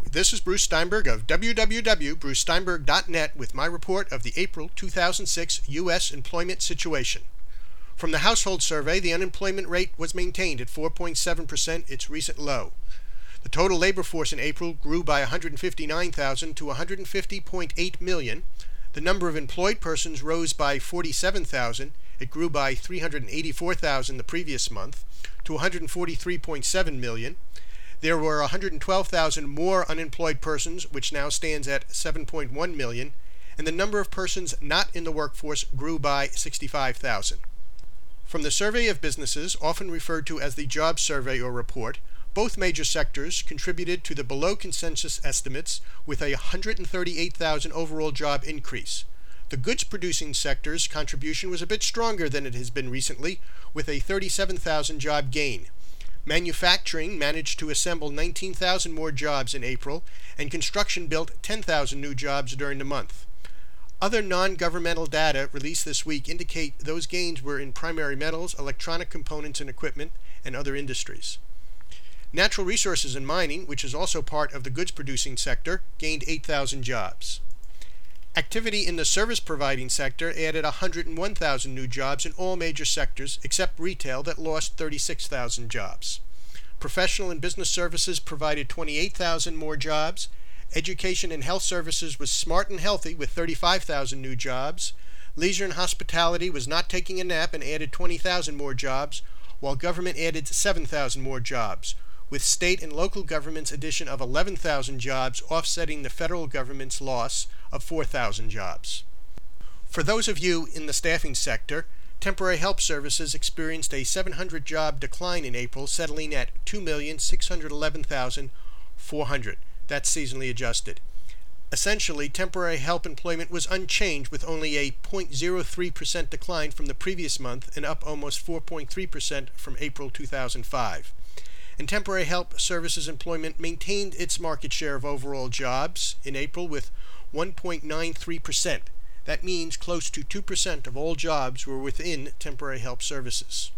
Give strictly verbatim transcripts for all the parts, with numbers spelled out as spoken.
This is Bruce Steinberg of w w w dot bruce steinberg dot net with my report of the April two thousand six U S employment situation. From the household survey, the unemployment rate was maintained at four point seven percent, its recent low. The total labor force in April grew by one hundred fifty-nine thousand to one hundred fifty point eight million. The number of employed persons rose by forty-seven thousand. It grew by three hundred eighty-four thousand the previous month to one hundred forty-three point seven million. There were one hundred twelve thousand more unemployed persons, which now stands at seven point one million, and the number of persons not in the workforce grew by sixty-five thousand. From the Survey of Businesses, often referred to as the Jobs Survey or Report, both major sectors contributed to the below consensus estimates with a one hundred thirty-eight thousand overall job increase. The goods-producing sector's contribution was a bit stronger than it has been recently, with a thirty-seven thousand job gain. Manufacturing managed to assemble nineteen thousand more jobs in April, and construction built ten thousand new jobs during the month. Other non-governmental data released this week indicate those gains were in primary metals, electronic components and equipment, and other industries. Natural resources and mining, which is also part of the goods-producing sector, gained eight thousand jobs. Activity in the service-providing sector added one hundred one thousand new jobs in all major sectors, except retail, that lost thirty-six thousand jobs. Professional and business services provided twenty-eight thousand more jobs. Education and health services was smart and healthy with thirty-five thousand new jobs. Leisure and hospitality was not taking a nap and added twenty thousand more jobs, while government added seven thousand more jobs, with state and local government's addition of eleven thousand jobs offsetting the federal government's loss of four thousand jobs. For those of you in the staffing sector, temporary help services experienced a seven hundred job decline in April, settling at two million six hundred eleven thousand four hundred. That's seasonally adjusted. Essentially, temporary help employment was unchanged, with only a zero point zero three percent decline from the previous month and up almost four point three percent from April two thousand five. And temporary help services employment maintained its market share of overall jobs in April with one point nine three percent. That means close to two percent of all jobs were within temporary help services.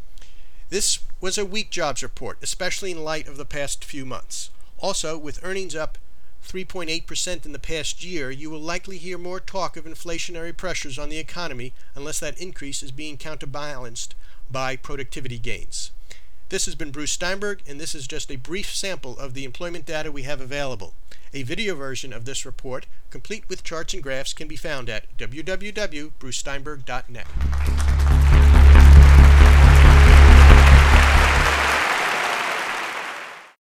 This was a weak jobs report, especially in light of the past few months. Also, with earnings up three point eight percent in the past year, you will likely hear more talk of inflationary pressures on the economy unless that increase is being counterbalanced by productivity gains. This has been Bruce Steinberg, and this is just a brief sample of the employment data we have available. A video version of this report, complete with charts and graphs, can be found at w w w dot bruce steinberg dot net.